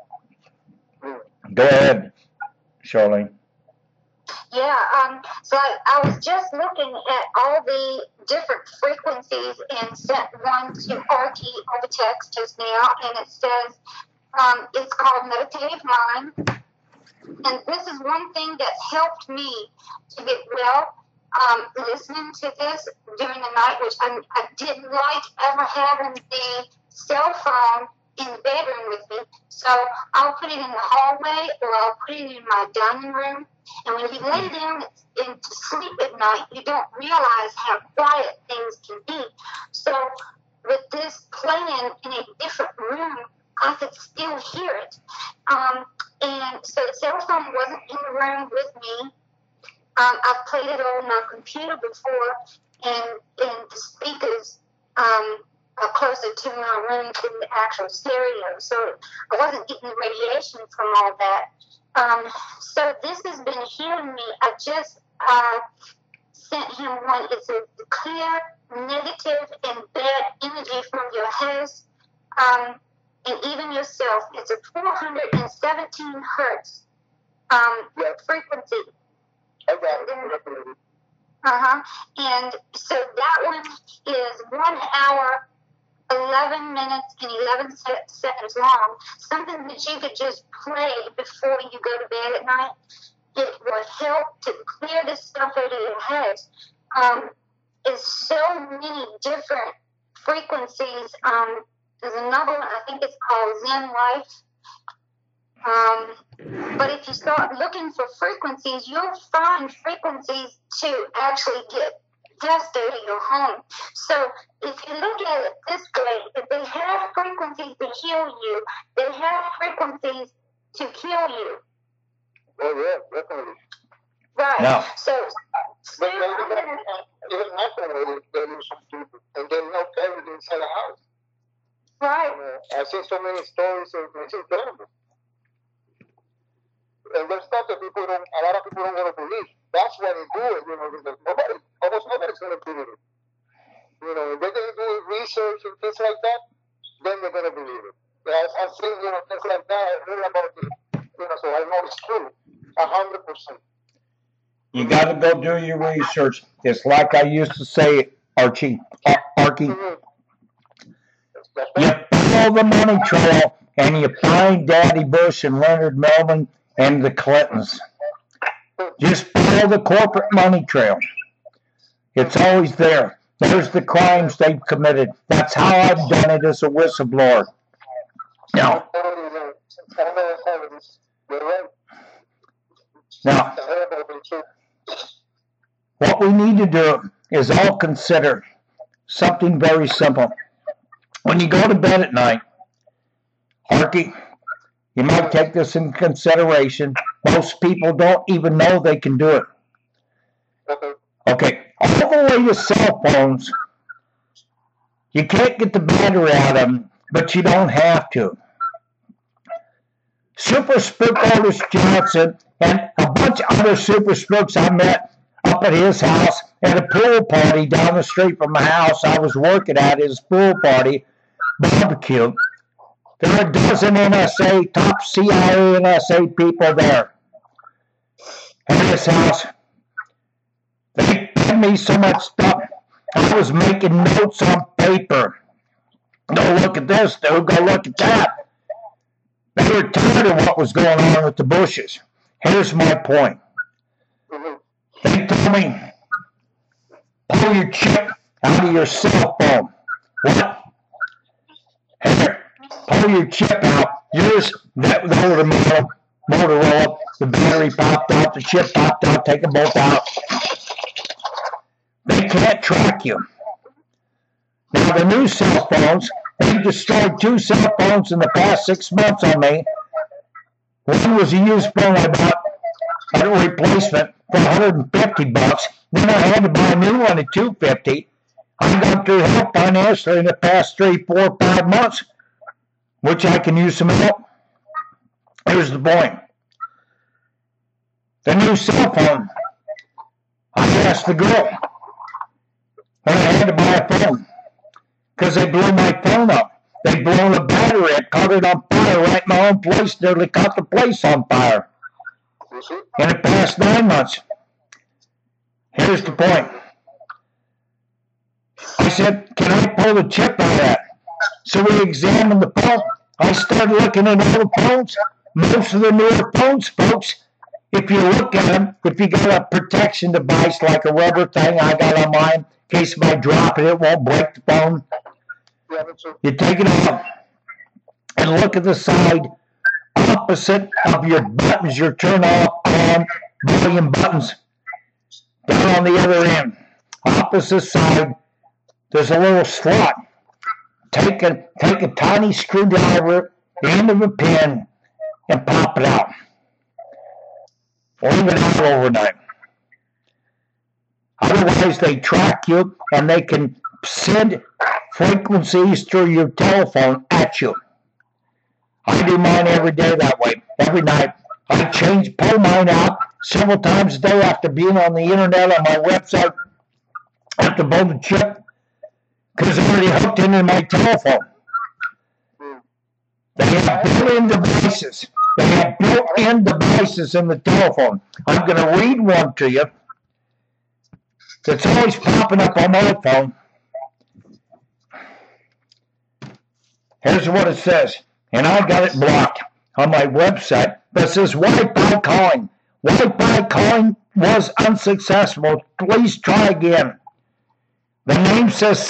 Go ahead, Charlene. Yeah, so I was just looking at all the different frequencies and sent one to RT over text just now, and it says it's called Meditative Mind. And this is one thing that's helped me to get well, listening to this during the night, which I didn't like ever having the cell phone in the bedroom with me. So I'll put it in the hallway or I'll put it in my dining room. And when you lay down to sleep at night, you don't realize how quiet things can be. So with this playing in a different room, I could still hear it. And so the cell phone wasn't in the room with me. I've played it on my computer before, and the speakers are closer to my room than the actual stereo. So I wasn't getting the radiation from all that. So this has been healing me. I just sent him one. It's a clear, negative, and bad energy from your house, and even yourself. It's a 417 hertz frequency. And so that one is 1 hour, 11 minutes, and 11 seconds long. Something that you could just play before you go to bed at night. It will help to clear the stuff out of your head. There's so many different frequencies. There's another one, I think it's called Zen Life. But if you start looking for frequencies, you'll find frequencies to actually get just out of your home. So if you look at it this way, if they have frequencies to heal you, they have frequencies to kill you. Oh, yeah, definitely. Right. Yeah. So, But Steve, I'm gonna, even after they lose some people, and they're not carried inside the house. right. I've seen so many stories, and it's incredible. And there's stuff that a lot of people don't want to believe. That's why they do it, because almost nobody's going to believe it. If they're going to do research and things like that, then they're going to believe it. I've seen, things like that, I heard about it, so I know it's true, 100%. You got to go do your research. It's like I used to say, Archie. Mm-hmm. You follow the money trail, and you find Daddy Bush and Leonard Melvin and the Clintons. Just follow the corporate money trail. It's always there. There's the crimes they've committed. That's how I've done it as a whistleblower. Now, what we need to do is all consider something very simple. When you go to bed at night, Archie, you might take this into consideration. Most people don't even know they can do it. Okay, all the latest cell phones, you can't get the battery out of them, but you don't have to. Super Spook Otis Johnson and a bunch of other super spooks I met up at his house at a pool party down the street from my house I was working at, his pool party barbecue. There are a dozen NSA, top CIA NSA people there at his house. They gave me so much stuff. I was making notes on paper. Go look at this, dude. Go look at that. They were tired of what was going on with the Bushes. Here's my point. They told me, pull your chip out of your cell phone. What? Here, pull your chip out. Yours, the Motorola, the battery popped out, the chip popped out, take them both out. They can't track you. Now, the new cell phones, they've destroyed 2 cell phones in the past 6 months on me. One was a used phone I bought, a replacement for $150. Then I had to buy a new one at $250. I've gone through help financially in the past 3, 4, 5 months, which I can use some help. Here's the point. The new cell phone, I asked the girl, and I had to buy a phone because they blew my phone up. They blew the battery. It caught it on fire right in my own place. Nearly caught the place on fire. In the past 9 months. Here's the point. I said, can I pull the chip out of that? So we examined the phone. I started looking at all the phones. Most of the newer phones, folks, if you look at them, if you got a protection device like a rubber thing I got on mine, in case if I drop it, it won't break the phone. You take it off and look at the side opposite of your buttons, your turn off, on, volume buttons. Down on the other end, opposite side, there's a little slot. Take a tiny screwdriver, the end of a pin, and pop it out. Leave it out overnight. Otherwise, they track you and they can send frequencies through your telephone at you. I do mine every day that way, every night. I pull mine out several times a day after being on the internet on my website. I have to pull the chip because it's already hooked into my telephone. They have built-in devices. They have built-in devices in the telephone. I'm going to read one to you that's always popping up on my phone. Here's what it says, and I got it blocked on my website, but it says Wi-Fi calling. Wi-Fi calling was unsuccessful. Please try again. The name says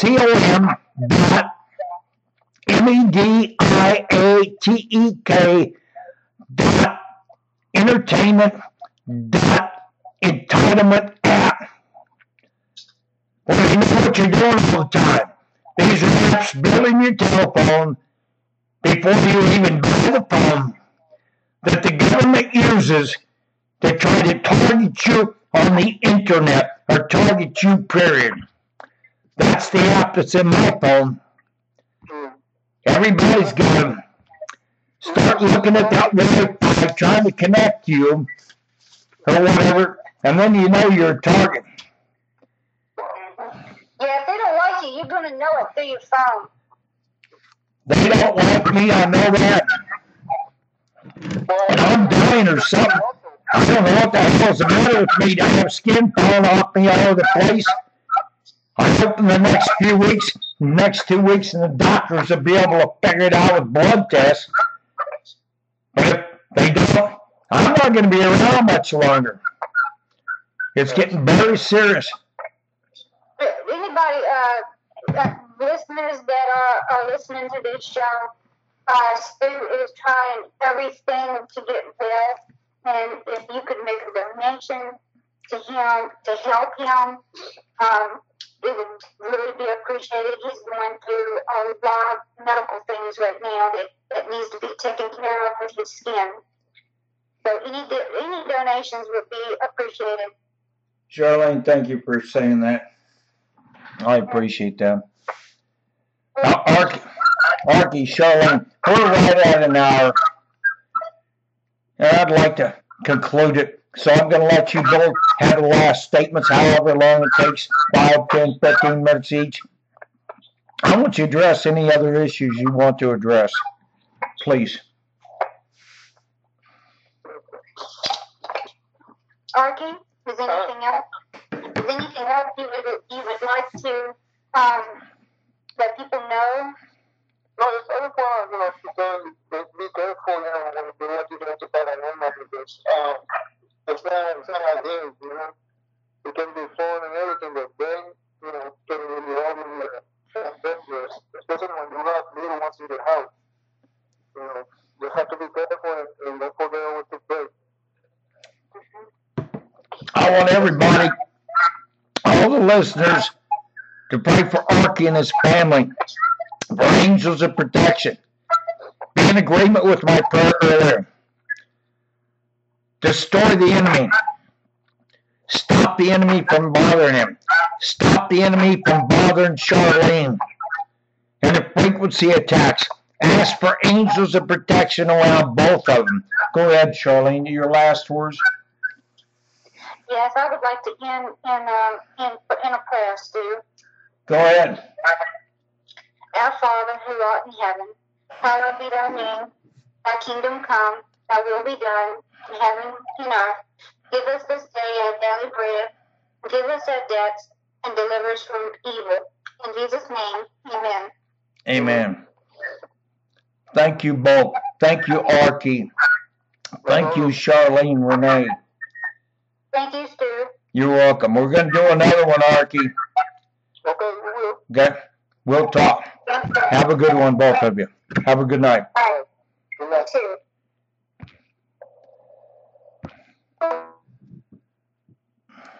com.mediatek.entertainment.entitlement.app. Well, you know what you're doing all the time. These are apps building your telephone before you even buy the phone that the government uses to try to target you on the internet or target you, period. That's the app that's in my phone. Everybody's got them. Start looking at that Wi-Fi, trying to connect you or whatever, and then you know you're a target. Yeah, if they don't like you, you're going to know it through your phone. They don't like me, I know that. And I'm dying or something. I don't know what the hell's the matter with me. I have skin falling off me all over the place. I hope in the next few weeks, next 2 weeks, and the doctors will be able to figure it out with blood tests. But if they don't, I'm not going to be around much longer. It's getting very serious. Anybody, listeners that are listening to this show, Stu is trying everything to get well. And if you could make a donation to him to help him, it would really be appreciated. He's going through a lot of medical things right now that needs to be taken care of with his skin. So any donations would be appreciated. Charlene, thank you for saying that. I appreciate that. Arky, Charlene, we're right at an hour. And I'd like to conclude it. So I'm going to let you both have the last statements, however long it takes, 5, 10, 15 minutes each. I want you to address any other issues you want to address. Please. Arky, is anything else? Is anything else you would like to let people know? No, it's everyone, you know, to be careful, you know, when you want to get about a woman because it's not like this, you know. It can be fun and everything, but then, you know, can really have dangerous, especially when you have little ones in the house. You know, you have to be careful and don't forget always to pray. I want everybody, all the listeners, to pray for Arky and his family, for angels of protection. Be in agreement with my prayer earlier. Destroy the enemy. Stop the enemy from bothering him. Stop the enemy from bothering Charlene. And the frequency attacks. Ask for angels of protection around both of them. Go ahead, Charlene. Your last words. Yes, I would like to end in a prayer, Stu. Go ahead. Our Father, who art in heaven, hallowed be thy name. Thy kingdom come, thy will be done, in heaven and earth. Give us this day our daily bread. Give us our debts, and deliver us from evil. In Jesus' name, amen. Amen. Thank you both. Thank you, Arky. Thank you, Charlene Renee. Thank you, Stu. You're welcome. We're going to do another one, Arky. Okay, we will. Okay? We'll talk. Have a good one, both of you. Have a good night. All right. You too.